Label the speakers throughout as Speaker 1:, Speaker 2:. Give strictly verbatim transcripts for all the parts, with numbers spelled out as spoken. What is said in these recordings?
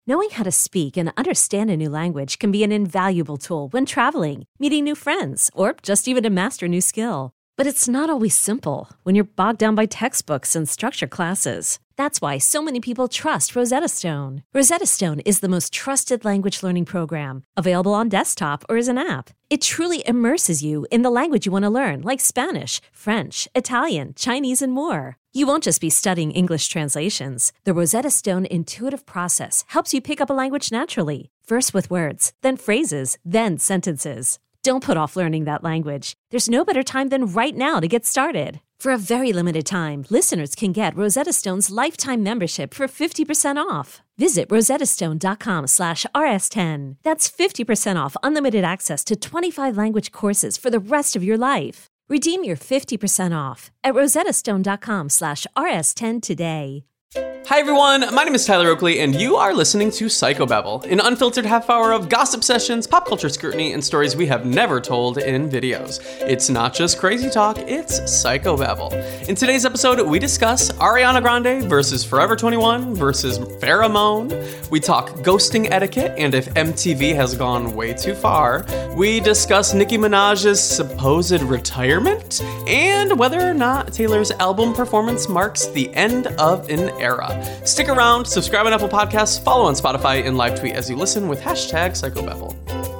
Speaker 1: Knowing how to speak and understand a new language can be an invaluable tool when traveling, meeting new friends, or just even to master a new skill. But it's not always simple when you're bogged down by textbooks and structured classes. That's why so many people trust Rosetta Stone. Rosetta Stone is the most trusted language learning program, available on desktop or as an app. It truly immerses you in the language you want to learn, like Spanish, French, Italian, Chinese, and more. You won't just be studying English translations. The Rosetta Stone intuitive process helps you pick up a language naturally, first with words, then phrases, then sentences. Don't put off learning that language. There's no better time than right now to get started. For a very limited time, listeners can get Rosetta Stone's lifetime membership for fifty percent off. Visit rosettastone.com slash rs10. That's fifty percent off unlimited access to twenty-five language courses for the rest of your life. Redeem your fifty percent off at rosettastone.com slash rs10 today.
Speaker 2: Hi everyone, my name is Tyler Oakley, and you are listening to Psychobabble, an unfiltered half hour of gossip sessions, pop culture scrutiny, and stories we have never told in videos. It's not just crazy talk, it's Psychobabble. In today's episode, we discuss Ariana Grande versus Forever twenty-one versus Pheromone. We talk ghosting etiquette and if M T V has gone way too far. We discuss Nicki Minaj's supposed retirement and whether or not Taylor's album performance marks the end of an era. Stick around, subscribe on Apple Podcasts, follow on Spotify, and live tweet as you listen with hashtag Psychobabble.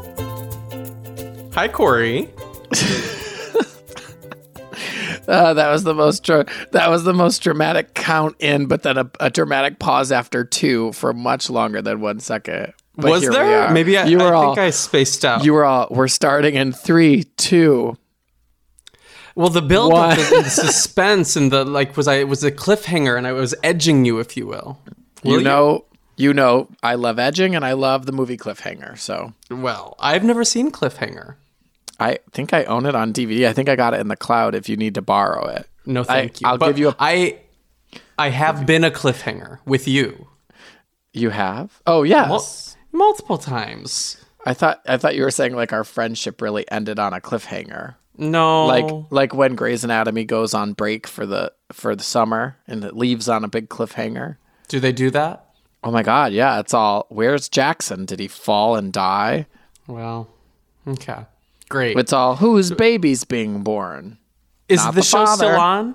Speaker 2: Hi, Corey.
Speaker 3: uh, that was the most dra- that was the most dramatic count in, but then a, a dramatic pause after two for much longer than one second. But
Speaker 2: was there? Maybe I,
Speaker 3: you were
Speaker 2: I
Speaker 3: all,
Speaker 2: think I spaced out.
Speaker 3: You were all. We're starting in three, two.
Speaker 2: Well, the build up, the, the suspense, and the like was I it was a cliffhanger, and I was edging you, if you will. will
Speaker 3: you know, you? you know, I love edging, and I love the movie Cliffhanger. So,
Speaker 2: well, I've never seen Cliffhanger.
Speaker 3: I think I own it on D V D. I think I got it in the cloud. If you need to borrow it,
Speaker 2: no, thank
Speaker 3: I,
Speaker 2: you.
Speaker 3: I'll
Speaker 2: but
Speaker 3: give you a.
Speaker 2: I, I have been a cliffhanger with you.
Speaker 3: You have? Oh yes,
Speaker 2: Mul- multiple times.
Speaker 3: I thought I thought you were saying like our friendship really ended on a cliffhanger.
Speaker 2: No,
Speaker 3: like like when Grey's Anatomy goes on break for the for the summer and it leaves on a big cliffhanger.
Speaker 2: Do they do that?
Speaker 3: Oh my God, yeah! It's all. Where's Jackson? Did he fall and die?
Speaker 2: Well, okay, great.
Speaker 3: It's all. Whose baby's being born?
Speaker 2: Is
Speaker 3: Not
Speaker 2: the,
Speaker 3: the
Speaker 2: show
Speaker 3: father.
Speaker 2: still on?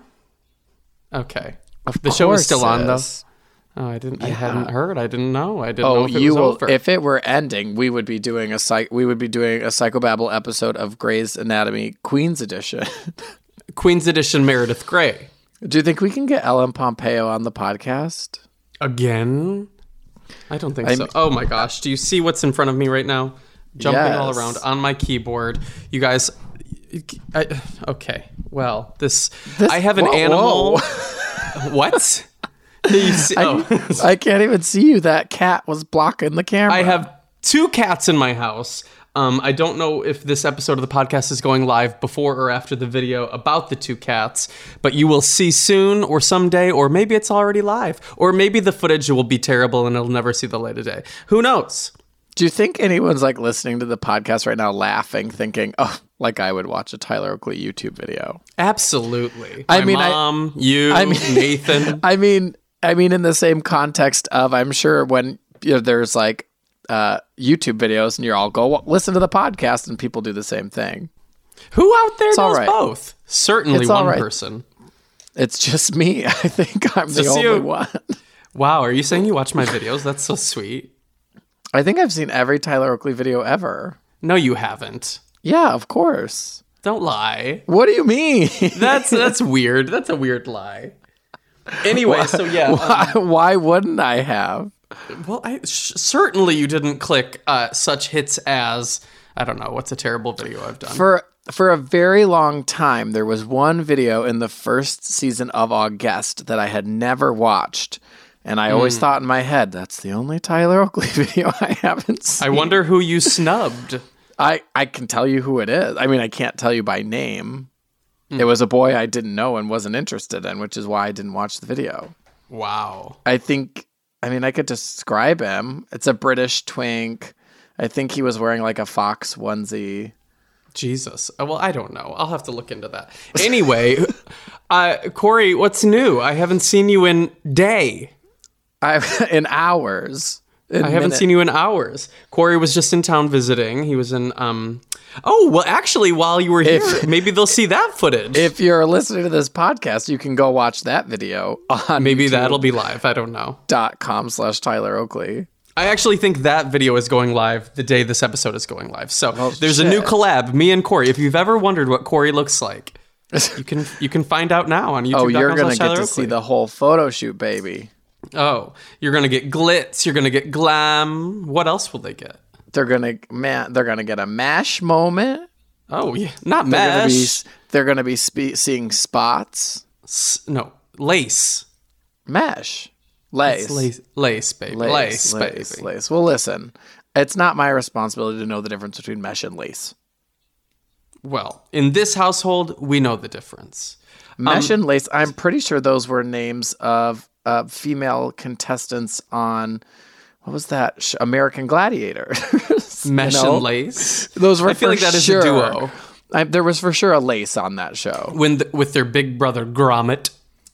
Speaker 2: Okay,
Speaker 3: of
Speaker 2: the show is still on though.
Speaker 3: Is.
Speaker 2: Oh, I didn't.
Speaker 3: Yeah.
Speaker 2: I hadn't heard. I didn't know. I didn't
Speaker 3: oh,
Speaker 2: know if it
Speaker 3: you
Speaker 2: was
Speaker 3: will,
Speaker 2: over.
Speaker 3: If it were ending, we would be doing a psych. We would be doing a Psychobabble episode of Grey's Anatomy Queen's Edition.
Speaker 2: Queen's Edition Meredith Grey.
Speaker 3: Do you think we can get Ellen Pompeo on the podcast
Speaker 2: again? I don't think
Speaker 3: I'm,
Speaker 2: so. Oh my gosh! Do you see what's in front of me right now? Jumping
Speaker 3: yes.
Speaker 2: all around on my keyboard. You guys. I, okay. Well, this.
Speaker 3: this
Speaker 2: I have an
Speaker 3: whoa,
Speaker 2: animal.
Speaker 3: Whoa.
Speaker 2: What? You see, oh.
Speaker 3: I, I can't even see you. That cat was blocking the camera.
Speaker 2: I have two cats in my house. Um, I don't know if this episode of the podcast is going live before or after the video about the two cats, but you will see soon or someday, or maybe it's already live, or maybe the footage will be terrible and it'll never see the light of day. Who knows?
Speaker 3: Do you think anyone's like listening to the podcast right now laughing, thinking, oh, like I would watch a Tyler Oakley YouTube video?
Speaker 2: Absolutely.
Speaker 3: I
Speaker 2: my
Speaker 3: mean,
Speaker 2: mom,
Speaker 3: I,
Speaker 2: you,
Speaker 3: I mean,
Speaker 2: Nathan.
Speaker 3: I mean, I mean, in the same context of, I'm sure when you know, there's like uh, YouTube videos and you're all go well, listen to the podcast and people do the same thing.
Speaker 2: Who out there
Speaker 3: it's
Speaker 2: knows
Speaker 3: right.
Speaker 2: both? Certainly
Speaker 3: it's
Speaker 2: one
Speaker 3: right.
Speaker 2: person.
Speaker 3: It's just me. I think I'm the
Speaker 2: just
Speaker 3: only
Speaker 2: you.
Speaker 3: one.
Speaker 2: Wow. Are you saying you watch my videos? That's so sweet.
Speaker 3: I think I've seen every Tyler Oakley video ever.
Speaker 2: No, you haven't.
Speaker 3: Yeah, of course.
Speaker 2: Don't lie.
Speaker 3: What do you mean?
Speaker 2: That's that's weird. That's a weird lie. Anyway,
Speaker 3: why,
Speaker 2: so yeah.
Speaker 3: Why,
Speaker 2: um,
Speaker 3: why wouldn't I have?
Speaker 2: Well, I sh- certainly you didn't click uh, such hits as, I don't know, what's a terrible video I've done?
Speaker 3: For for a very long time, there was one video in the first season of August that I had never watched. And I always mm. thought in my head, that's the only Tyler Oakley video I haven't seen.
Speaker 2: I wonder who you snubbed.
Speaker 3: I, I can tell you who it is. I mean, I can't tell you by name. Mm. It was a boy I didn't know and wasn't interested in, which is why I didn't watch the video.
Speaker 2: Wow.
Speaker 3: I think, I mean, I could describe him. It's a British twink. I think he was wearing like a Fox onesie.
Speaker 2: Jesus. Well, I don't know. I'll have to look into that. Anyway, uh, Corey, what's new? I haven't seen you in day.
Speaker 3: I in hours. in
Speaker 2: I haven't
Speaker 3: minute.
Speaker 2: seen you in hours. Corey was just in town visiting. He was in, um, oh, well, actually, while you were here,
Speaker 3: If-
Speaker 2: maybe they'll see that footage.
Speaker 3: If you're listening to this podcast, you can go watch that video on
Speaker 2: maybe that'll be live. I don't know.
Speaker 3: dot com slash Tyler Oakley.
Speaker 2: I actually think that video is going live the day this episode is going live. So
Speaker 3: Well,
Speaker 2: there's a new
Speaker 3: shit.
Speaker 2: collab, me and Corey. If you've ever wondered what Corey looks like, you can you can find out now on YouTube.
Speaker 3: Oh, you're going to get to see the whole photo shoot, baby.
Speaker 2: Oh, you're gonna get glitz. You're gonna get glam. What else will they get?
Speaker 3: They're going to man, they're going to get a MASH moment.
Speaker 2: Oh, yeah, not
Speaker 3: They're going to be
Speaker 2: mesh.
Speaker 3: they're going to be spe- seeing spots.
Speaker 2: S- no, lace.
Speaker 3: MASH. Lace.
Speaker 2: It's lace, lace, baby. Lace,
Speaker 3: lace,
Speaker 2: baby.
Speaker 3: lace. Well, listen, it's not my responsibility to know the difference between mesh and lace.
Speaker 2: Well, in this household, we know the difference.
Speaker 3: Mesh
Speaker 2: Um,
Speaker 3: and lace. I'm pretty sure those were names of uh, female contestants on what was that? Sh- American Gladiator.
Speaker 2: Mesh
Speaker 3: You know?
Speaker 2: and lace.
Speaker 3: Those were
Speaker 2: I feel
Speaker 3: for
Speaker 2: like that is
Speaker 3: sure.
Speaker 2: a duo.
Speaker 3: I, there was for sure a lace on that show.
Speaker 2: When the, with their big brother Gromit.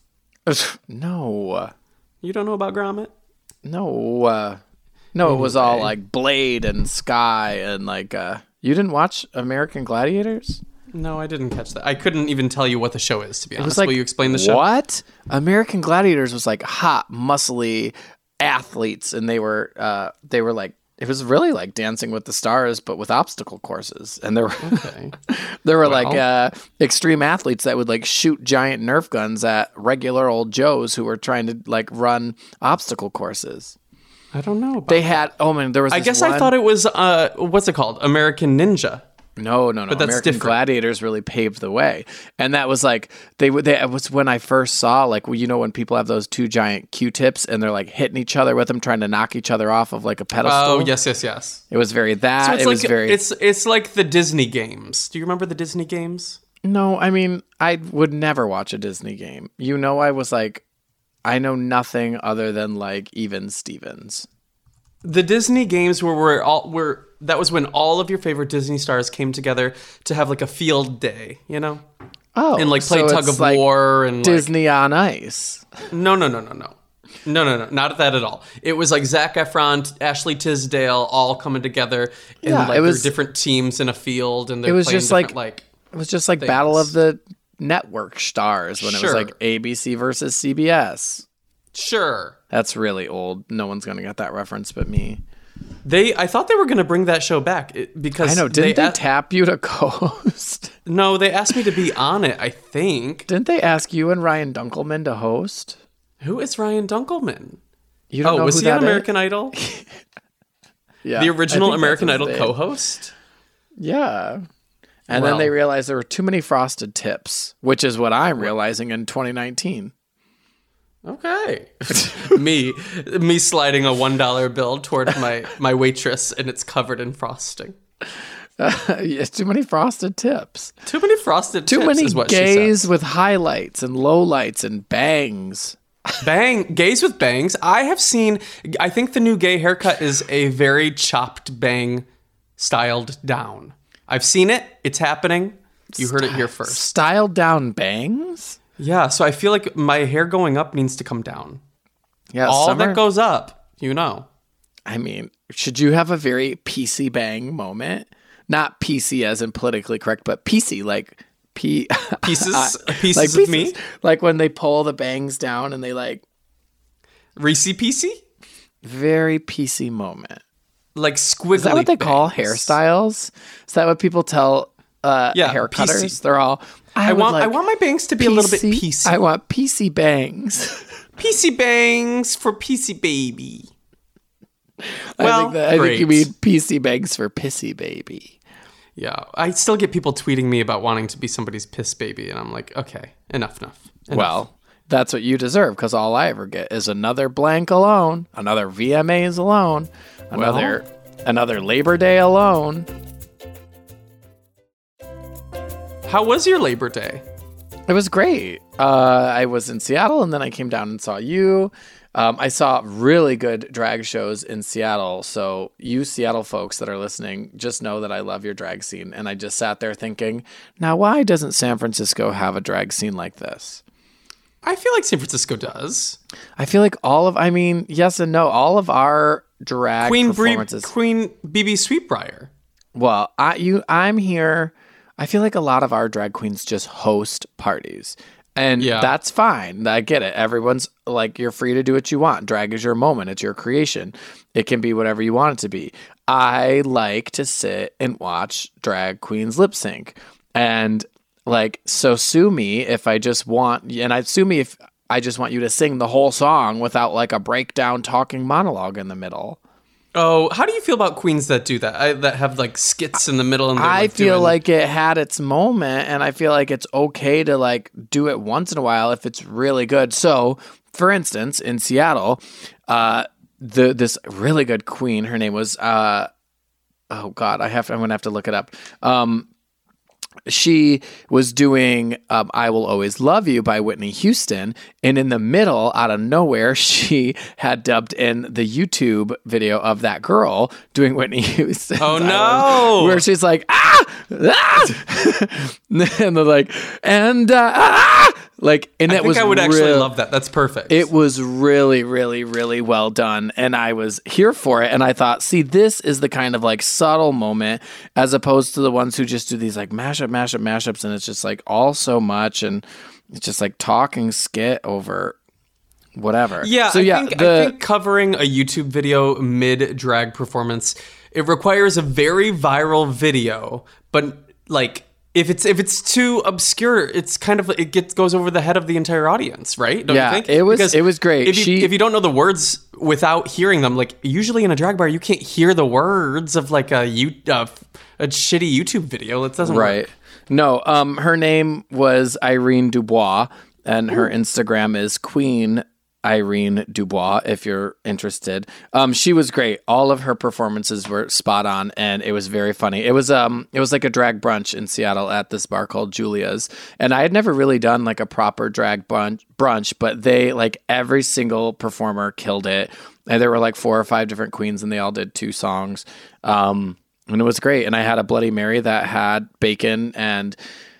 Speaker 3: No,
Speaker 2: You don't know about Gromit?
Speaker 3: no, uh, no. It was all
Speaker 2: Anyway.
Speaker 3: like Blade and Sky and like. Uh, you didn't watch American Gladiators?
Speaker 2: No, I didn't catch that. I couldn't even tell you what the show is, to be
Speaker 3: It
Speaker 2: honest.
Speaker 3: was like,
Speaker 2: Will you explain the show?
Speaker 3: What? American Gladiators was like hot, muscly athletes, and they were uh, they were like it was really like Dancing with the Stars, but with obstacle courses. And there were
Speaker 2: Okay.
Speaker 3: there were like
Speaker 2: Well.
Speaker 3: uh, extreme athletes that would like shoot giant Nerf guns at regular old Joes who were trying to like run obstacle courses.
Speaker 2: I don't know. About
Speaker 3: They had oh man, there was.
Speaker 2: I
Speaker 3: this
Speaker 2: guess I
Speaker 3: one-
Speaker 2: thought it was, uh, what's it called? American Ninja.
Speaker 3: No, no, no.
Speaker 2: But that's
Speaker 3: American
Speaker 2: different.
Speaker 3: Gladiators really paved the way, and that was like they would. They it was when I first saw like well, you know when people have those two giant Q-tips and they're like hitting each other with them, trying to knock each other off of like a pedestal.
Speaker 2: Oh, yes, yes, yes.
Speaker 3: It was very that.
Speaker 2: So it's
Speaker 3: it
Speaker 2: like
Speaker 3: was very.
Speaker 2: it's it's like the Disney games. Do you remember the Disney games?
Speaker 3: No, I mean I would never watch a Disney game. You know, I was like, I know nothing other than like Even Stevens.
Speaker 2: The Disney games were were all were that was when all of your favorite Disney stars came together to have like a field day, you know,
Speaker 3: Oh,
Speaker 2: and like play
Speaker 3: so
Speaker 2: tug
Speaker 3: it's
Speaker 2: of
Speaker 3: like
Speaker 2: war and
Speaker 3: Disney on Ice.
Speaker 2: Like, no, no, no, no, no. No, no, no, not that at all. It was like Zac Efron, Ashley Tisdale, all coming together in
Speaker 3: Yeah,
Speaker 2: like
Speaker 3: it was-
Speaker 2: their different teams in a field, and they're
Speaker 3: It was
Speaker 2: playing
Speaker 3: just
Speaker 2: different,
Speaker 3: like-
Speaker 2: like
Speaker 3: It was just like Battle
Speaker 2: things.
Speaker 3: of the Network Stars when it was
Speaker 2: Sure.
Speaker 3: like A B C versus C B S.
Speaker 2: sure.
Speaker 3: That's really old. No one's gonna get that reference but me.
Speaker 2: They, I thought they were going to bring that show back it- because
Speaker 3: I know. Didn't they,
Speaker 2: a-
Speaker 3: tap you to co-host?
Speaker 2: no, they asked me to be on it. I think.
Speaker 3: Didn't they ask you and Ryan Dunkelman to host?
Speaker 2: Who is Ryan Dunkelman?
Speaker 3: You don't
Speaker 2: Oh,
Speaker 3: know
Speaker 2: was
Speaker 3: who
Speaker 2: he on
Speaker 3: that is?
Speaker 2: American Idol?
Speaker 3: Yeah,
Speaker 2: The
Speaker 3: I
Speaker 2: original
Speaker 3: think
Speaker 2: American
Speaker 3: that's his
Speaker 2: Idol
Speaker 3: name.
Speaker 2: co-host?
Speaker 3: Yeah. And
Speaker 2: Well.
Speaker 3: then they realized there were too many frosted tips, which is what I'm realizing in twenty nineteen.
Speaker 2: Okay. me me sliding a one dollar bill toward my, my waitress, and it's covered in frosting.
Speaker 3: It's too many frosted tips.
Speaker 2: Too many frosted
Speaker 3: Too
Speaker 2: tips
Speaker 3: many
Speaker 2: is what she
Speaker 3: gays
Speaker 2: said.
Speaker 3: with highlights and lowlights and bangs.
Speaker 2: Bang, gays with bangs. I have seen, I think the new gay haircut is a very chopped bang styled down. I've seen it. It's happening. You heard it here first.
Speaker 3: Styled down bangs?
Speaker 2: Yeah, so I feel like my hair going up needs to come down.
Speaker 3: Yeah,
Speaker 2: All
Speaker 3: summer,
Speaker 2: that goes up, you know.
Speaker 3: I mean, should you have a very P C bang moment? Not P C as in politically correct, but P C like P
Speaker 2: Pieces, pieces
Speaker 3: like
Speaker 2: of
Speaker 3: pieces.
Speaker 2: me.
Speaker 3: Like when they pull the bangs down and they like
Speaker 2: Reese Piecey?
Speaker 3: very P C moment.
Speaker 2: Like squiggly
Speaker 3: Is that what they call
Speaker 2: bangs.
Speaker 3: hairstyles? Is that what people tell uh,
Speaker 2: Yeah,
Speaker 3: hair
Speaker 2: P C.
Speaker 3: cutters? They're all. I,
Speaker 2: I
Speaker 3: would
Speaker 2: want
Speaker 3: like
Speaker 2: I want my bangs to be a little bit
Speaker 3: P C
Speaker 2: piecey.
Speaker 3: I want P C bangs.
Speaker 2: P C bangs for P C baby.
Speaker 3: I
Speaker 2: Well,
Speaker 3: think that I think you
Speaker 2: great.
Speaker 3: mean P C bangs for pissy baby.
Speaker 2: Yeah, I still get people tweeting me about wanting to be somebody's piss baby, and I'm like, okay, enough, enough. enough.
Speaker 3: Well, that's what you deserve because all I ever get is another blank alone, another V M As alone, another another Labor Day alone.
Speaker 2: How was your Labor Day?
Speaker 3: It was great. Uh, I was in Seattle and then I came down and saw you. Um, I saw really good drag shows in Seattle. So you Seattle folks that are listening, just know that I love your drag scene. And I just sat there thinking, now why doesn't San Francisco have a drag scene like this?
Speaker 2: I feel like San Francisco does.
Speaker 3: I feel like all of, I mean, yes and no, all of our drag
Speaker 2: Queen Bree,
Speaker 3: performances.
Speaker 2: Queen B B Sweetbriar.
Speaker 3: Well, I you I'm here. I feel like a lot of our drag queens just host parties. And
Speaker 2: Yeah.
Speaker 3: that's fine. I get it. Everyone's like, you're free to do what you want. Drag is your moment. It's your creation. It can be whatever you want it to be. I like to sit and watch drag queens lip sync. And like, so sue me if I just want, and I sue me if I just want you to sing the whole song without like a breakdown talking monologue in the middle.
Speaker 2: Oh, how do you feel about queens that do that? I, that have like skits in the middle? And they're,
Speaker 3: I
Speaker 2: like,
Speaker 3: feel
Speaker 2: doing...
Speaker 3: like it had its moment, and I feel like it's okay to like do it once in a while if it's really good. So, for instance, in Seattle, uh, the this really good queen, her name was uh, oh god, I have to, I'm gonna have to look it up. Um, she was doing um, I Will Always Love You by Whitney Houston. And in the middle, out of nowhere, she had dubbed in the YouTube video of that girl doing Whitney Houston.
Speaker 2: Oh, no.
Speaker 3: Where she's like, ah, ah! and they're like, and, uh, ah! Like, and
Speaker 2: I
Speaker 3: it
Speaker 2: think
Speaker 3: was
Speaker 2: I would actually
Speaker 3: real-
Speaker 2: love that. That's perfect.
Speaker 3: It was really, really, really well done. And I was here for it. And I thought, see, this is the kind of like subtle moment as opposed to the ones who just do these like mashup, mashup, mashups. And it's just like all so much. And it's just like talking skit over whatever.
Speaker 2: Yeah,
Speaker 3: So
Speaker 2: I,
Speaker 3: yeah,
Speaker 2: think,
Speaker 3: the,
Speaker 2: I think covering a YouTube video mid drag performance, it requires a very viral video, but like if it's if it's too obscure, it's kind of it gets goes over the head of the entire audience, right? Don't
Speaker 3: Yeah,
Speaker 2: you think?
Speaker 3: it was-
Speaker 2: Because
Speaker 3: it was great.
Speaker 2: If you,
Speaker 3: She-
Speaker 2: if you don't know the words without hearing them, like usually in a drag bar, you can't hear the words of like a you uh, a shitty YouTube video. It doesn't
Speaker 3: right.
Speaker 2: work.
Speaker 3: No, um, her name was Irene Dubois, and her Instagram is Queen Irene Dubois, if you're interested. Um, she was great. All of her performances were spot on, and it was very funny. It was um, it was like a drag brunch in Seattle at this bar called Julia's, and I had never really done like a proper drag brunch, brunch, but they like every single performer killed it, and there were like four or five different queens, and they all did two songs, um, and it was great. And I had a Bloody Mary that had bacon and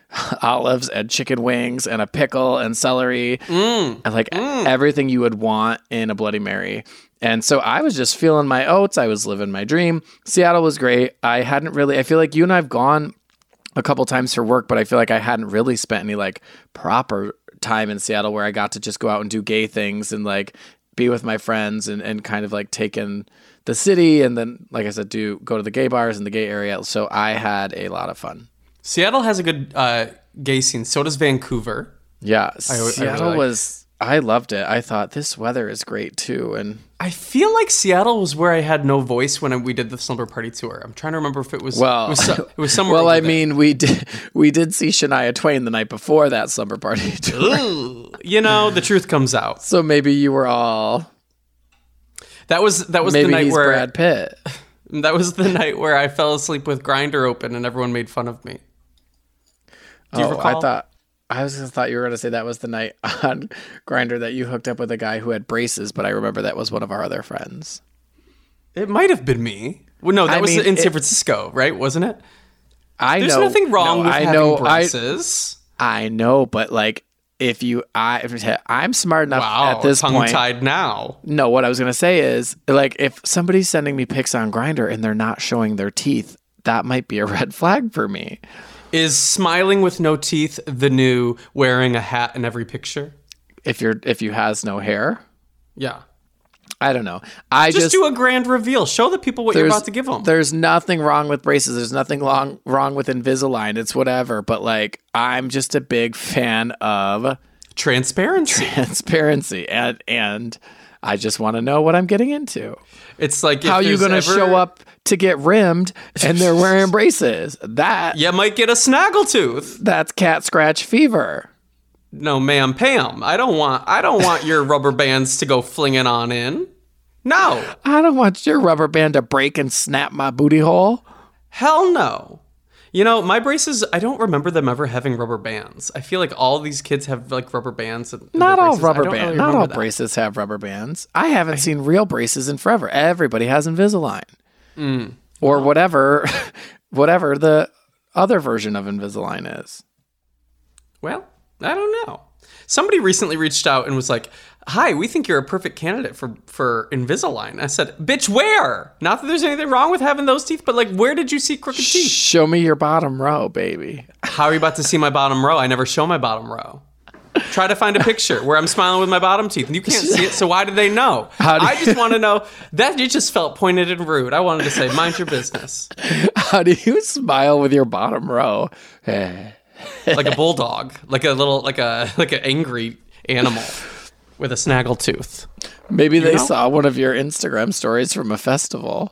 Speaker 3: olives and chicken wings and a pickle and celery
Speaker 2: Mm.
Speaker 3: and like everything you would want in a Bloody Mary. And so I was just feeling my oats. I was living my dream. Seattle was great. I hadn't really, I feel like you and I have gone a couple times for work, but I feel like I hadn't really spent any like proper time in Seattle where I got to just go out and do gay things and like be with my friends and, and kind of like take in the city. And then, like I said, do go to the gay bars in the gay area. So I had a lot of fun.
Speaker 2: Seattle has a good uh, gay scene. So does Vancouver.
Speaker 3: Yeah,
Speaker 2: I
Speaker 3: Seattle
Speaker 2: really like-
Speaker 3: was. I loved it. I thought this weather is great too, and
Speaker 2: I feel like Seattle was where I had no voice when we did the Slumber Party tour. I'm trying to remember if it was
Speaker 3: well,
Speaker 2: it was, so, it was somewhere.
Speaker 3: well,
Speaker 2: over
Speaker 3: I
Speaker 2: there.
Speaker 3: mean, we did we did see Shania Twain the night before that Slumber Party tour,
Speaker 2: Ooh, you know, the truth comes out.
Speaker 3: so maybe you were all.
Speaker 2: That was that was
Speaker 3: Maybe
Speaker 2: the night
Speaker 3: he's
Speaker 2: where
Speaker 3: Brad Pitt.
Speaker 2: that was the night where I fell asleep with Grindr open and everyone made fun of me. Do you
Speaker 3: oh,
Speaker 2: recall?
Speaker 3: I thought I was just thought you were going to say that was the night on Grindr that you hooked up with a guy who had braces, but I remember that was one of our other friends.
Speaker 2: It might have been me. Well, no, that
Speaker 3: I
Speaker 2: was
Speaker 3: mean,
Speaker 2: in San
Speaker 3: it-
Speaker 2: Francisco, right? Wasn't it?
Speaker 3: I
Speaker 2: There's
Speaker 3: know
Speaker 2: nothing wrong
Speaker 3: no,
Speaker 2: with
Speaker 3: I
Speaker 2: having
Speaker 3: know,
Speaker 2: braces.
Speaker 3: I I know, but like if you I if, I'm smart enough
Speaker 2: wow,
Speaker 3: at this
Speaker 2: tongue
Speaker 3: point.
Speaker 2: tied now.
Speaker 3: No, what I was going to say is, like, if somebody's sending me pics on Grindr and they're not showing their teeth, that might be a red flag for me.
Speaker 2: Is smiling with no teeth the new wearing a hat in every picture?
Speaker 3: If you're if you has no hair,
Speaker 2: Yeah.
Speaker 3: I don't know. I
Speaker 2: Just,
Speaker 3: just,
Speaker 2: do a grand reveal. Show the people what you're
Speaker 3: there's-
Speaker 2: about to give them.
Speaker 3: There's nothing wrong with braces. There's nothing long, wrong with Invisalign. It's whatever. But like, I'm just a big fan of
Speaker 2: Transparency.
Speaker 3: transparency, and and I just want to know what I'm getting into.
Speaker 2: It's like if
Speaker 3: How you
Speaker 2: there's
Speaker 3: going to
Speaker 2: ever-
Speaker 3: show up to get rimmed and they're wearing braces? That
Speaker 2: You might get a snaggletooth.
Speaker 3: that's cat scratch fever.
Speaker 2: No, ma'am, Pam. I don't want. I don't want your rubber bands to go flinging on in. No,
Speaker 3: I don't want your rubber band to break and snap my booty hole.
Speaker 2: hell no. You know, my braces. I don't remember them ever having rubber bands. I feel like all these kids have like rubber bands. In, in
Speaker 3: Not
Speaker 2: their
Speaker 3: all
Speaker 2: braces. I
Speaker 3: rubber
Speaker 2: don't
Speaker 3: bands.
Speaker 2: really
Speaker 3: Not
Speaker 2: remember
Speaker 3: all
Speaker 2: that.
Speaker 3: braces have rubber bands. I haven't seen real braces in forever. Everybody has Invisalign,
Speaker 2: Mm.
Speaker 3: or whatever, whatever the other version of Invisalign is.
Speaker 2: Well, I don't know. Somebody recently reached out and was like, hi, we think you're a perfect candidate for, for Invisalign. I said, bitch, where? Not that there's anything wrong with having those teeth, but like, where did you see crooked teeth?
Speaker 3: Show me your bottom row, baby.
Speaker 2: How are you about to see my bottom row? I never show my bottom row. Try to find a picture where I'm smiling with my bottom teeth, and you can't see it, so why do they know? How do I just want to know. That you just felt pointed and rude. I wanted to say, mind your business.
Speaker 3: How do you smile with your bottom row?
Speaker 2: Like a bulldog, like a little, like a like an angry animal with a snaggle tooth.
Speaker 3: Maybe they
Speaker 2: you know?
Speaker 3: saw one of your Instagram stories from a festival.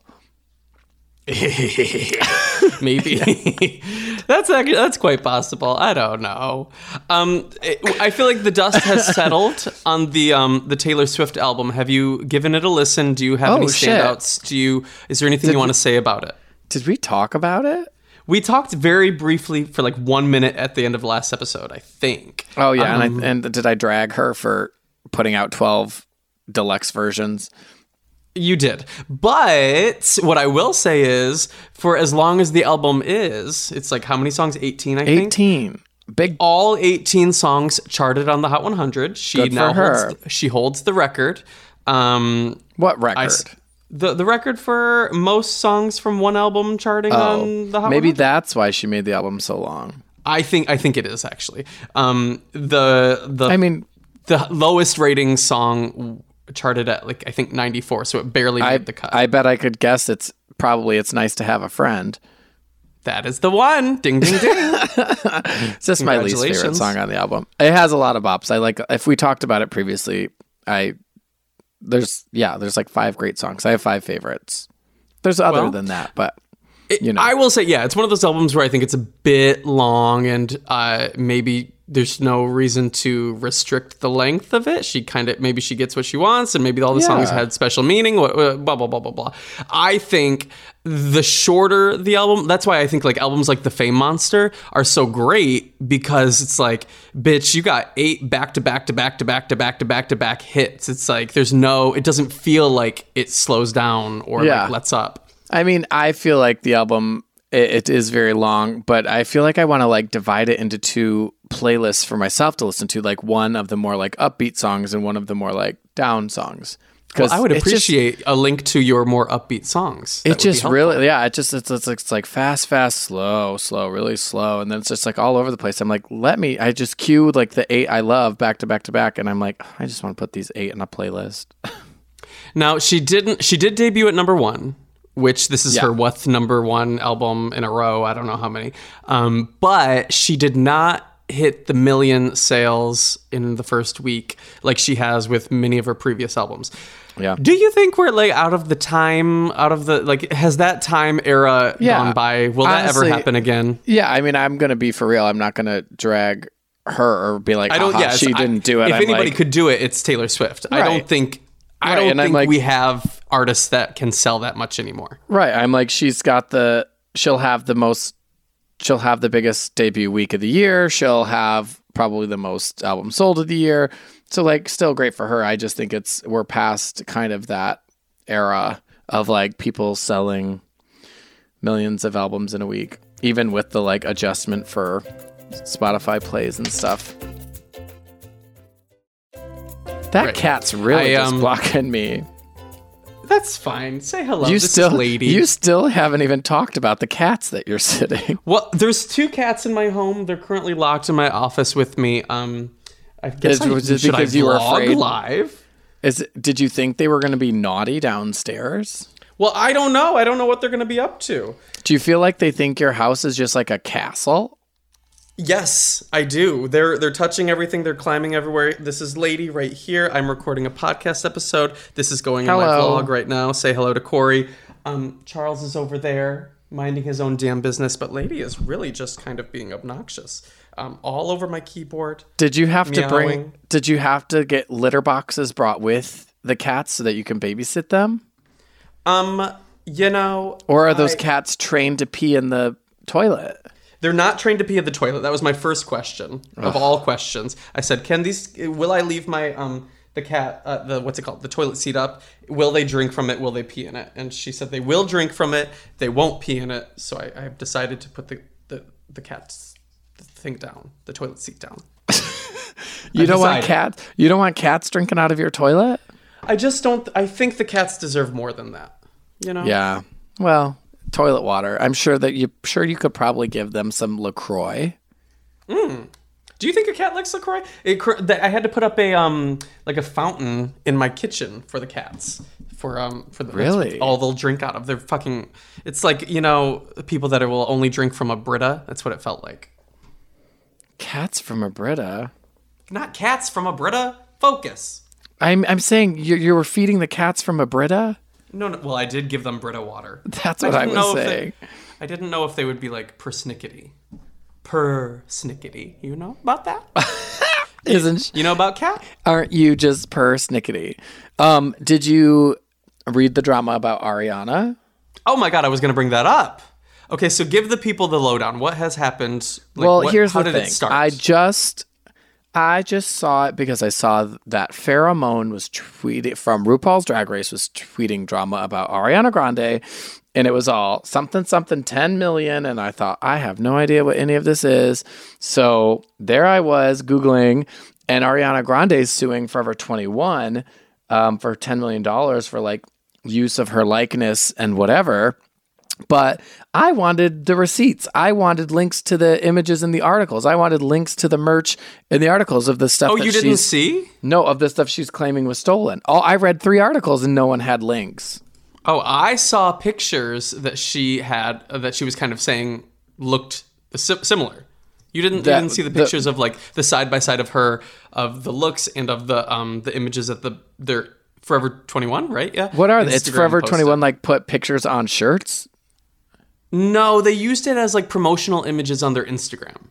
Speaker 2: Maybe. That's actually, that's quite possible. I don't know. Um, it, I feel like the dust has settled on the um, the Taylor Swift album. Have you given it a listen? Do you have
Speaker 3: Oh,
Speaker 2: any
Speaker 3: shit.
Speaker 2: standouts? Do you? Is there anything
Speaker 3: Did
Speaker 2: you want
Speaker 3: we-
Speaker 2: to say about it?
Speaker 3: Did we talk about it?
Speaker 2: We talked very briefly for like one minute at the end of last episode, I think.
Speaker 3: Oh yeah,
Speaker 2: Um,
Speaker 3: and I, and did I drag her for putting out twelve deluxe versions?
Speaker 2: You did. But what I will say is, for as long as the album is, it's like how many songs? eighteen, I think.
Speaker 3: eighteen. Big.
Speaker 2: All eighteen songs charted on the Hot one hundred. She
Speaker 3: Good for
Speaker 2: now
Speaker 3: her.
Speaker 2: holds she holds the record. Um,
Speaker 3: What record?
Speaker 2: I s- the the record for most songs from one album charting on the Hot
Speaker 3: Maybe
Speaker 2: one hundred.
Speaker 3: that's why she made the album so long.
Speaker 2: I think I think it is actually. Um, the the
Speaker 3: I mean,
Speaker 2: the lowest rating song charted at like I think ninety-four, so it barely made
Speaker 3: I
Speaker 2: the cut.
Speaker 3: I bet I could guess it's probably It's Nice to Have a Friend.
Speaker 2: That is the one. Ding ding ding.
Speaker 3: It's just my least favorite
Speaker 2: Congratulations.
Speaker 3: song on the album. It has a lot of bops. I like. If we talked about it previously, I there's yeah, there's like five great songs. I have five favorites. There's other
Speaker 2: Well,
Speaker 3: than that, but
Speaker 2: It-
Speaker 3: you know.
Speaker 2: I will say, yeah, it's one of those albums where I think it's a bit long, and uh, maybe there's no reason to restrict the length of it. She kind of maybe she gets what she wants, and maybe all the songs
Speaker 3: Yeah.
Speaker 2: had special meaning. wha- wha- Blah blah blah blah blah. I think the shorter the album, that's why I think like albums like The Fame Monster are so great, because it's like, bitch, you got eight back to back to back to back to back to back to back hits. It's like there's no, it doesn't feel like it slows down or
Speaker 3: Yeah.
Speaker 2: like lets up.
Speaker 3: I mean, I feel like the album it, it is very long, but I feel like I want to like divide it into two playlists for myself to listen to, like one of the more like upbeat songs and one of the more like down songs.
Speaker 2: Well, I would
Speaker 3: it's just-
Speaker 2: appreciate a link to your more upbeat songs. That
Speaker 3: It
Speaker 2: would be
Speaker 3: just
Speaker 2: helpful.
Speaker 3: really, yeah, it just, it's, it's, it's like fast, fast, slow, slow, really slow. And then it's just like all over the place. I'm like, let me, I just queued like the eight I love back to back to back. And I'm like, I just want to put these eight in a playlist.
Speaker 2: Now she didn't. She did debut at number one, which this is
Speaker 3: Yeah.
Speaker 2: her what number one album in a row. I don't know how many, um, but she did not hit the million sales in the first week like she has with many of her previous albums.
Speaker 3: Yeah.
Speaker 2: Do you think we're like out of the time, out of the like, has that time era
Speaker 3: Yeah.
Speaker 2: gone by? Will that
Speaker 3: Honestly,
Speaker 2: ever happen again?
Speaker 3: Yeah. I mean, I'm going to be for real. I'm not going to drag her or be like,
Speaker 2: I don't.
Speaker 3: "Haha,
Speaker 2: Yeah,
Speaker 3: she
Speaker 2: it's- I-
Speaker 3: didn't do it.
Speaker 2: If
Speaker 3: I'm
Speaker 2: anybody
Speaker 3: like,
Speaker 2: could do it, it's Taylor Swift. I
Speaker 3: Right.
Speaker 2: don't think. I
Speaker 3: Right,
Speaker 2: don't
Speaker 3: and I'm
Speaker 2: think
Speaker 3: like-
Speaker 2: we have artists that can sell that much anymore.
Speaker 3: right. I'm like, she's got the, she'll have the most, she'll have the biggest debut week of the year. She'll have probably the most albums sold of the year. So like, still great for her. I just think it's, we're past kind of that era of like people selling millions of albums in a week, even with the like adjustment for Spotify plays and stuff. That
Speaker 2: Right.
Speaker 3: cat's really
Speaker 2: I,
Speaker 3: just
Speaker 2: um,
Speaker 3: blocking me.
Speaker 2: That's fine. Say hello.
Speaker 3: You
Speaker 2: this
Speaker 3: still,
Speaker 2: is lady.
Speaker 3: you still haven't even talked about the cats that you're sitting.
Speaker 2: Well, there's two cats in my home. They're currently locked in my office with me. Um, I guess
Speaker 3: Is-
Speaker 2: I,
Speaker 3: was it
Speaker 2: should
Speaker 3: because
Speaker 2: I
Speaker 3: you were
Speaker 2: vlog
Speaker 3: afraid?
Speaker 2: live?
Speaker 3: Is did you think they were going to be naughty downstairs?
Speaker 2: Well, I don't know. I don't know what they're going to be up to.
Speaker 3: Do you feel like they think your house is just like a castle?
Speaker 2: Yes, I do. They're they're touching everything. They're climbing everywhere. This is Lady right here. I'm recording a podcast episode. This is going in my
Speaker 3: Hello.
Speaker 2: vlog right now. Say hello to Corey. Um, Charles is over there minding his own damn business, but Lady is really just kind of being obnoxious. Um, all over my keyboard.
Speaker 3: Did you have to bring?
Speaker 2: Meowing.
Speaker 3: Did you have to get litter boxes brought with the cats so that you can babysit them?
Speaker 2: Um, you know,
Speaker 3: Or are those
Speaker 2: I-
Speaker 3: cats trained to pee in the toilet?
Speaker 2: They're not trained to pee at the toilet. That was my first question of all questions. I said, "Can these? Will I leave my um the cat uh, the what's it called the toilet seat up? Will they drink from it? Will they pee in it?" And she said they will drink from it. They won't pee in it. So I, I have decided to put the the the cat's thing down, the toilet seat down.
Speaker 3: You
Speaker 2: I've
Speaker 3: don't want
Speaker 2: decided.
Speaker 3: cats. You don't want cats drinking out of your toilet.
Speaker 2: I just don't. I think the cats deserve more than that. You know?
Speaker 3: Yeah. Well, toilet water. I'm sure that you sure you could probably give them some LaCroix.
Speaker 2: Mm. Do you think a cat likes LaCroix? It, I had to put up a um like a fountain in my kitchen for the cats. For um for the
Speaker 3: Really?
Speaker 2: all they'll drink out of. They're fucking. It's like, you know, people that will only drink from a Brita. That's what it felt like.
Speaker 3: Cats from a Brita.
Speaker 2: Not cats from a Brita. Focus.
Speaker 3: I'm I'm saying you you were feeding the cats from a Brita.
Speaker 2: No, no. Well, I did give them Brita water.
Speaker 3: That's what I,
Speaker 2: didn't
Speaker 3: was
Speaker 2: know if
Speaker 3: saying.
Speaker 2: They, I didn't know if they would be like persnickety. Persnickety. You know about that?
Speaker 3: Isn't
Speaker 2: You know about cat?
Speaker 3: aren't you just persnickety? Um, did you read the drama about Ariana?
Speaker 2: Oh my god, I was going to bring that up. Okay, so give the people the lowdown. What has happened? Like,
Speaker 3: well,
Speaker 2: what,
Speaker 3: here's
Speaker 2: how
Speaker 3: the
Speaker 2: did
Speaker 3: thing.
Speaker 2: it start?
Speaker 3: I just I just saw it because I saw that Pheromone was tweeting from RuPaul's Drag Race was tweeting drama about Ariana Grande, and it was all something something ten million, and I thought I have no idea what any of this is. So there I was Googling, and Ariana Grande is suing Forever twenty-one um, for ten million dollars for like use of her likeness and whatever. But I wanted the receipts. I wanted links to the images in the articles. I wanted links to the merch in the articles of the stuff.
Speaker 2: oh,
Speaker 3: that
Speaker 2: you didn't
Speaker 3: she's,
Speaker 2: see?
Speaker 3: No, of the stuff she's claiming was stolen. Oh, I read three articles and no one had links.
Speaker 2: Oh, I saw pictures that she had uh, that she was kind of saying looked si- similar. You didn't.
Speaker 3: That-
Speaker 2: you didn't see the
Speaker 3: the-
Speaker 2: pictures of like the side by side of her, of the looks and of the um the images at the their Forever twenty-one, right? Yeah.
Speaker 3: What are they? It's
Speaker 2: Instagram
Speaker 3: Forever
Speaker 2: posted.
Speaker 3: twenty-one. Like put pictures on shirts.
Speaker 2: No, they used it as like promotional images on their Instagram.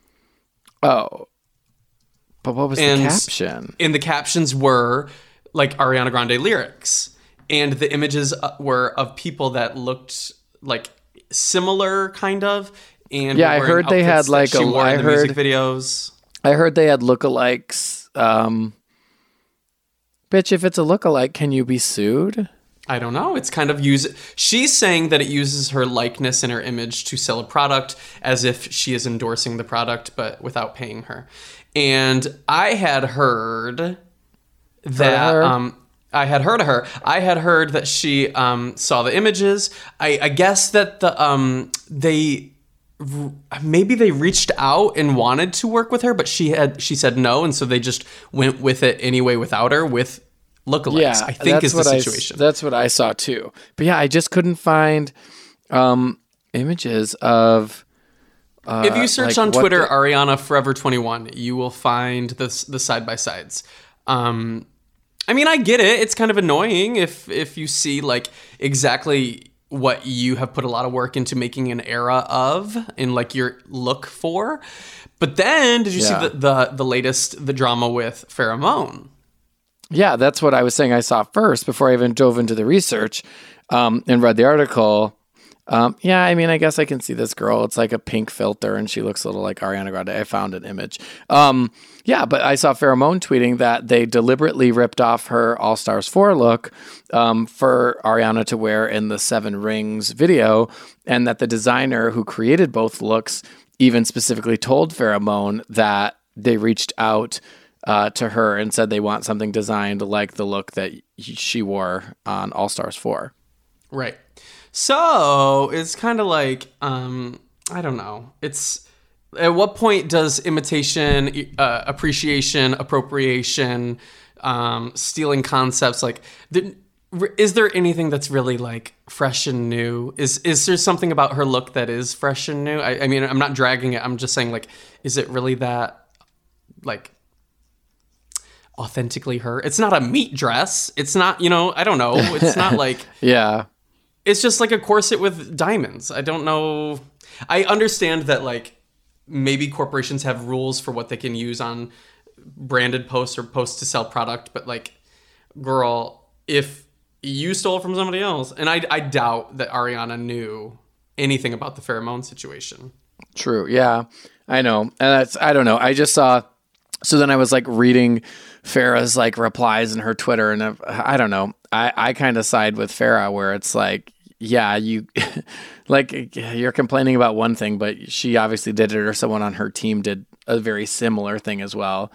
Speaker 3: Oh, but what was
Speaker 2: And-
Speaker 3: the caption?
Speaker 2: And the captions were like Ariana Grande lyrics, and the images uh, were of people that looked like similar, kind of. And
Speaker 3: Yeah,
Speaker 2: were
Speaker 3: I
Speaker 2: wearing
Speaker 3: heard they had,
Speaker 2: outfits that
Speaker 3: like,
Speaker 2: she
Speaker 3: a-
Speaker 2: wore
Speaker 3: I
Speaker 2: in the
Speaker 3: heard-
Speaker 2: music videos.
Speaker 3: I heard they had lookalikes. Um, bitch, if it's a lookalike, can you be sued?
Speaker 2: I don't know. It's kind of use. She's saying that it uses her likeness and her image to sell a product as if she is endorsing the product, but without paying her. And I had heard that.
Speaker 3: her?
Speaker 2: Um, I had heard of her. I had heard that she um, saw the images. I, I guess that the um, they maybe they reached out and wanted to work with her, but she had she said no, and so they just went with it anyway without her with lookalikes.
Speaker 3: Yeah,
Speaker 2: I think
Speaker 3: that's
Speaker 2: is the
Speaker 3: what I s-
Speaker 2: situation.
Speaker 3: that's what I saw too. But yeah, I just couldn't find um, images of. Uh,
Speaker 2: If you search
Speaker 3: like
Speaker 2: on
Speaker 3: what
Speaker 2: Twitter,
Speaker 3: the-
Speaker 2: Ariana Forever twenty-one, you will find the the side by sides. Um, I mean, I get it. It's kind of annoying if if you see like exactly what you have put a lot of work into making an era of and like your look for. But then, did you
Speaker 3: Yeah.
Speaker 2: see the, the the latest the drama with Pheromone?
Speaker 3: Yeah, that's what I was saying. I saw first before I even dove into the research um, and read the article. Um, yeah, I mean, I guess I can see this girl. It's like a pink filter, and she looks a little like Ariana Grande. I found an image. Um, yeah, but I saw Pheromone tweeting that they deliberately ripped off her All Stars four look um, for Ariana to wear in the Seven Rings video, and that the designer who created both looks even specifically told Pheromone that they reached out uh, to her and said they want something designed like the look that she wore on All Stars four.
Speaker 2: Right. So it's kind of like, um, I don't know. It's at what point does imitation, uh, appreciation, appropriation, um, stealing concepts, like, th- is there anything that's really like fresh and new? Is is there something about her look that is fresh and new? I, I mean, I'm not dragging it. I'm just saying, like, is it really that, like, authentically her? It's not a meat dress. It's not, you know, I don't know. It's not like...
Speaker 3: Yeah.
Speaker 2: It's just like a corset with diamonds. I don't know. I understand that like maybe corporations have rules for what they can use on branded posts or posts to sell product, but like, girl, if you stole from somebody else, and I, I doubt that Ariana knew anything about the Pheromone situation.
Speaker 3: True. Yeah, I know. And that's, I don't know. I just saw, so then I was like reading Farrah's like replies in her Twitter, and I, I don't know. I, I kind of side with Farrah where it's like, yeah, you like you're complaining about one thing, but she obviously did it, or someone on her team did a very similar thing as well.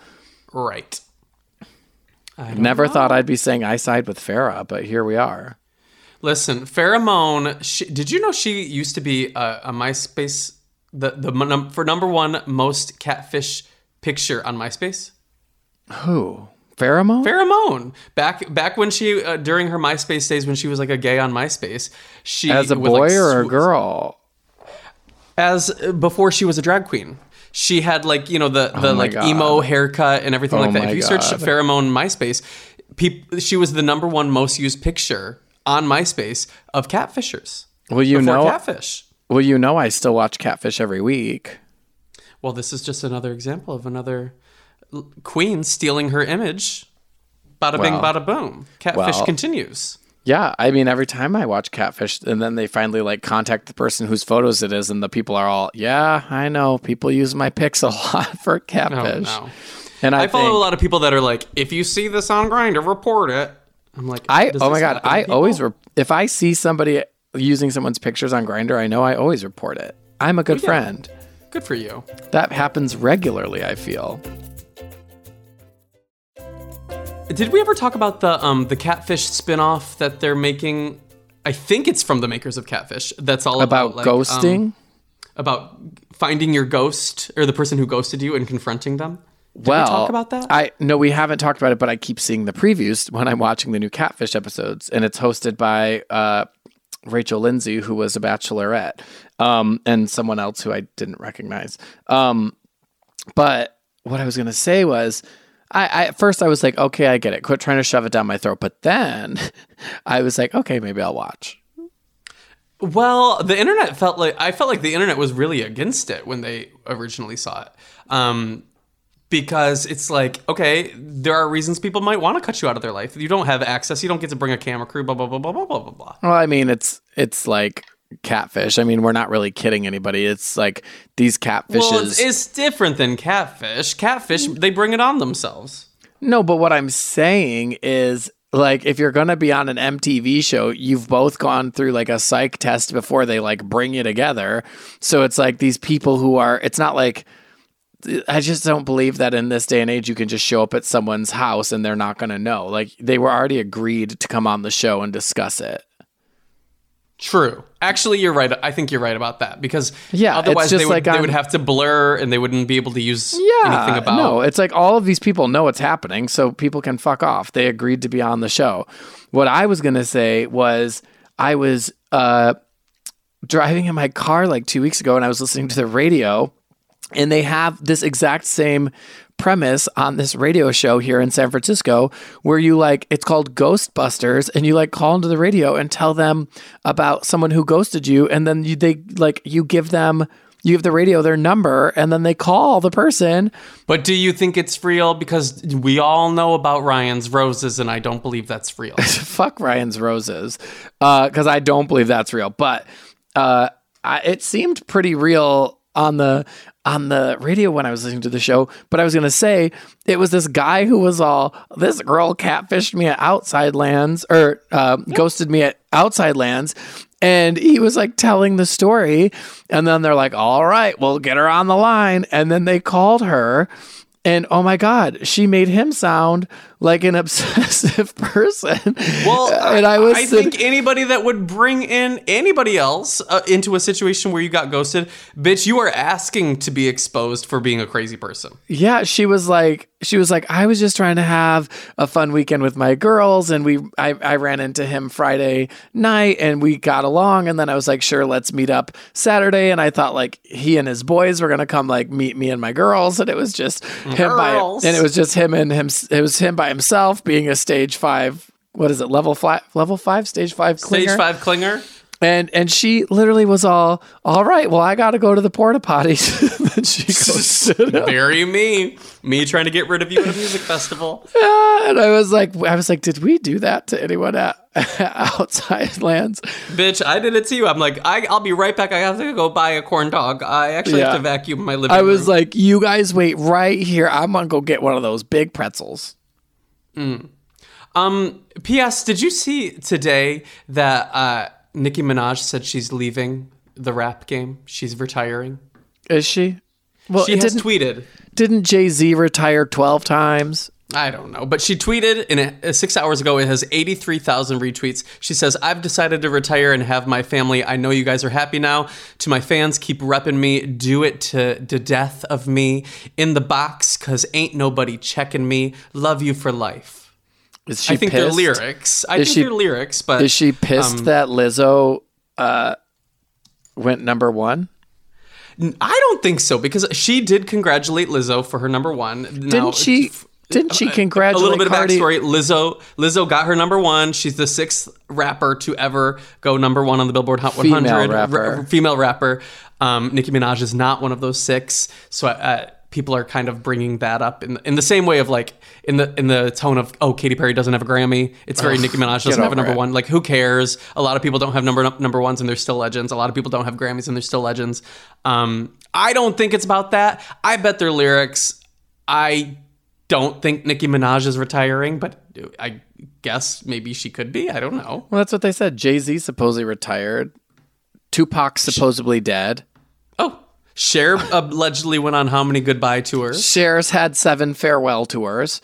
Speaker 2: right. I
Speaker 3: Never
Speaker 2: know.
Speaker 3: thought I'd be saying I side with Farrah, but here we are.
Speaker 2: Listen, Pheromone, she, did you know she used to be a, a MySpace, the, the num, for number one most catfish picture on MySpace?
Speaker 3: Who? Pheromone?
Speaker 2: Pheromone. Back back when she, uh, during her MySpace days when she was like a gay on MySpace, she
Speaker 3: As a
Speaker 2: was,
Speaker 3: boy
Speaker 2: like,
Speaker 3: or a
Speaker 2: sw-
Speaker 3: girl?
Speaker 2: As, uh, before she was a drag queen. She had like, you know, the, the
Speaker 3: Oh my
Speaker 2: like
Speaker 3: God.
Speaker 2: emo haircut and everything
Speaker 3: Oh
Speaker 2: like that.
Speaker 3: my
Speaker 2: If you search
Speaker 3: God.
Speaker 2: Pheromone MySpace, peop- she was the number one most used picture on MySpace of catfishers.
Speaker 3: Well, you
Speaker 2: before
Speaker 3: know,
Speaker 2: catfish.
Speaker 3: well, you know, I still watch Catfish every week.
Speaker 2: Well, this is just another example of another l- queen stealing her image. Bada bing,
Speaker 3: Well,
Speaker 2: bada boom. Catfish
Speaker 3: well.
Speaker 2: continues.
Speaker 3: Yeah, I mean, every time I watch Catfish, and then they finally like contact the person whose photos it is, and the people are all, "Yeah, I know, people use my pics a lot for Catfish."
Speaker 2: Oh, no.
Speaker 3: And I,
Speaker 2: I follow
Speaker 3: think,
Speaker 2: a lot of people that are like, if you see this on Grindr, report it. I'm like,
Speaker 3: I
Speaker 2: does
Speaker 3: oh my
Speaker 2: this
Speaker 3: god,
Speaker 2: happen to
Speaker 3: I
Speaker 2: people?
Speaker 3: always re- if I see somebody using someone's pictures on Grindr, I know I always report it. I'm a good
Speaker 2: yeah.
Speaker 3: friend.
Speaker 2: Good for you.
Speaker 3: That happens regularly, I feel.
Speaker 2: Did we ever talk about the um the Catfish spin-off that they're making? I think it's from the makers of Catfish. That's all about,
Speaker 3: About
Speaker 2: like,
Speaker 3: ghosting?
Speaker 2: um, about finding your ghost or the person who ghosted you and confronting them. Did
Speaker 3: well,
Speaker 2: we talk about that?
Speaker 3: I no, we haven't talked about it, but I keep seeing the previews when I'm watching the new Catfish episodes, and it's hosted by uh, Rachel Lindsay, who was a Bachelorette, um, and someone else who I didn't recognize. Um, but what I was gonna say was, I, I at first I was like, okay, I get it. Quit trying to shove it down my throat. But then I was like, okay, maybe I'll watch.
Speaker 2: Well, the internet felt like I felt like the internet was really against it when they originally saw it. Um, because it's like, okay, there are reasons people might want to cut you out of their life. You don't have access. You don't get to bring a camera crew, blah, blah, blah, blah, blah, blah, blah, blah.
Speaker 3: Well, I mean, it's it's like Catfish. I mean, we're not really kidding anybody. It's like these catfishes.
Speaker 2: Well, it's, it's different than Catfish. Catfish, they bring it on themselves.
Speaker 3: No, but what I'm saying is, like, if you're going to be on an M T V show, you've both gone through like a psych test before they like bring you together. So it's like these people who are, it's not like, I just don't believe that in this day and age, you can just show up at someone's house and they're not going to know. Like, they were already agreed to come on the show and discuss it.
Speaker 2: True. Actually, you're right. I think you're right about that because
Speaker 3: Yeah, it's
Speaker 2: otherwise
Speaker 3: just
Speaker 2: they would,
Speaker 3: like
Speaker 2: they
Speaker 3: on-
Speaker 2: would have to blur and they wouldn't be able to use
Speaker 3: Yeah,
Speaker 2: anything about
Speaker 3: no, it's like all of these people know what's happening, so people can fuck off. They agreed to be on the show. What I was gonna say was I was uh, driving in my car like two weeks ago, and I was listening to the radio, and they have this exact same premise on this radio show here in San Francisco where you like, it's called Ghostbusters, and you like call into the radio and tell them about someone who ghosted you, and then you they like you give them you give the radio their number, and then they call the person.
Speaker 2: But do you think it's real? Because we all know about Ryan's roses, and I don't believe that's real.
Speaker 3: Fuck Ryan's roses, because I don't believe that's real. But uh, I, it seemed pretty real on the on the radio when I was listening to the show. But I was gonna say it was this guy who was all, this girl catfished me at Outside Lands, or uh, ghosted me at Outside Lands. And he was like telling the story, and then they're like, all right, we'll get her on the line. And then they called her, and oh my God, she made him sound like an obsessive person.
Speaker 2: Well,
Speaker 3: and I was
Speaker 2: I think anybody that would bring in anybody else uh, into a situation where you got ghosted, bitch, you are asking to be exposed for being a crazy person.
Speaker 3: Yeah, she was like, she was like, I was just trying to have a fun weekend with my girls, and we, I, I ran into him Friday night, and we got along, and then I was like, sure, let's meet up Saturday, and I thought like he and his boys were gonna come like meet me and my girls, and it was just him
Speaker 2: Girls.
Speaker 3: by, and it was just him and him, it was him by himself being a stage five. What is it? Level five, level five, stage five, clinger.
Speaker 2: Stage five clinger.
Speaker 3: And and she literally was all, all right, well, I got to go to the porta potties. And she ghosted him.
Speaker 2: Very me. Me trying to get rid of you at a music festival.
Speaker 3: Yeah, and I was like, I was like, did we do that to anyone at, Outside Lands?
Speaker 2: Bitch, I did it to you. I'm like, I, I'll be right back. I have to go buy a corn dog. I actually
Speaker 3: Yeah.
Speaker 2: have to vacuum my living
Speaker 3: I
Speaker 2: room.
Speaker 3: was like, you guys wait right here. I'm gonna go get one of those big pretzels.
Speaker 2: Um, P S. Did you see today that uh, Nicki Minaj said she's leaving the rap game? She's retiring.
Speaker 3: Is she? Well,
Speaker 2: She
Speaker 3: it
Speaker 2: has
Speaker 3: didn't.
Speaker 2: tweeted.
Speaker 3: Didn't Jay-Z retire twelve times?
Speaker 2: I don't know, but she tweeted in a, six hours ago. It has eighty-three thousand retweets. She says, "I've decided to retire and have my family. I know you guys are happy now. To my fans, keep repping me. Do it to the death of me. In the box, cause ain't nobody checking me. Love you for life."
Speaker 3: Is she
Speaker 2: I think
Speaker 3: pissed?
Speaker 2: they're lyrics. I
Speaker 3: Is
Speaker 2: think
Speaker 3: she-
Speaker 2: they're lyrics, but
Speaker 3: Is she pissed
Speaker 2: um,
Speaker 3: that Lizzo uh, went number one?
Speaker 2: I don't think so, because she did congratulate Lizzo for her number one. Now,
Speaker 3: Didn't she? Didn't she congratulate
Speaker 2: a little bit of
Speaker 3: Cardi?
Speaker 2: backstory. Lizzo, Lizzo got her number one. She's the sixth rapper to ever go number one on the Billboard Hot one hundred.
Speaker 3: Female rapper.
Speaker 2: R- female rapper. Um, Nicki Minaj is not one of those six. So uh, people are kind of bringing that up in the, in the same way of like in the in the tone of, oh, Katy Perry doesn't have a Grammy. It's very
Speaker 3: Ugh,
Speaker 2: Nicki Minaj
Speaker 3: get
Speaker 2: doesn't have a
Speaker 3: over
Speaker 2: number
Speaker 3: it.
Speaker 2: one. Like, who cares? A lot of people don't have number number ones and they're still legends. A lot of people don't have Grammys and they're still legends. Um, I don't think it's about that. I bet they're lyrics. I don't think Nicki Minaj is retiring, but I guess maybe she could be. I don't know.
Speaker 3: Well, that's what they said. Jay-Z supposedly retired. Tupac's supposedly dead.
Speaker 2: Oh, Cher allegedly went on how many goodbye tours?
Speaker 3: Cher's had seven farewell tours.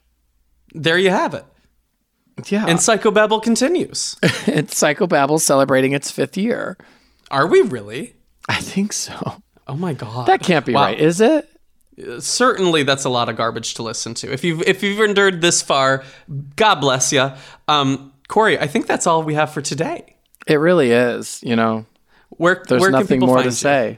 Speaker 2: There you have it.
Speaker 3: Yeah.
Speaker 2: And Psychobabble continues.
Speaker 3: And Psychobabble celebrating its fifth year.
Speaker 2: Are we really?
Speaker 3: I think so.
Speaker 2: Oh my God.
Speaker 3: That can't be
Speaker 2: Wow.
Speaker 3: right, is it?
Speaker 2: Certainly, that's a lot of garbage to listen to. If you've if you've endured this far, God bless you. Um, Corey, I think that's all we have for today.
Speaker 3: It really is. You know,
Speaker 2: Where
Speaker 3: there's
Speaker 2: where can
Speaker 3: nothing
Speaker 2: people
Speaker 3: more
Speaker 2: find
Speaker 3: to
Speaker 2: you?
Speaker 3: say.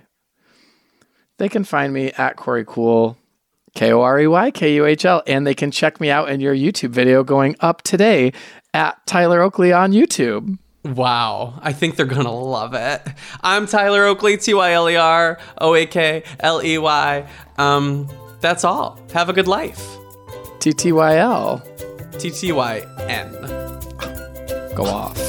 Speaker 3: They can find me at Corey Cool, K O R E Y K U H L, and they can check me out in your YouTube video going up today at Tyler Oakley on YouTube.
Speaker 2: Wow, I think they're gonna love it. I'm Tyler Oakley, T Y L E R O A K L E Y. Um, that's all. Have a good life.
Speaker 3: T T Y L.
Speaker 2: T T Y N.
Speaker 3: Go off.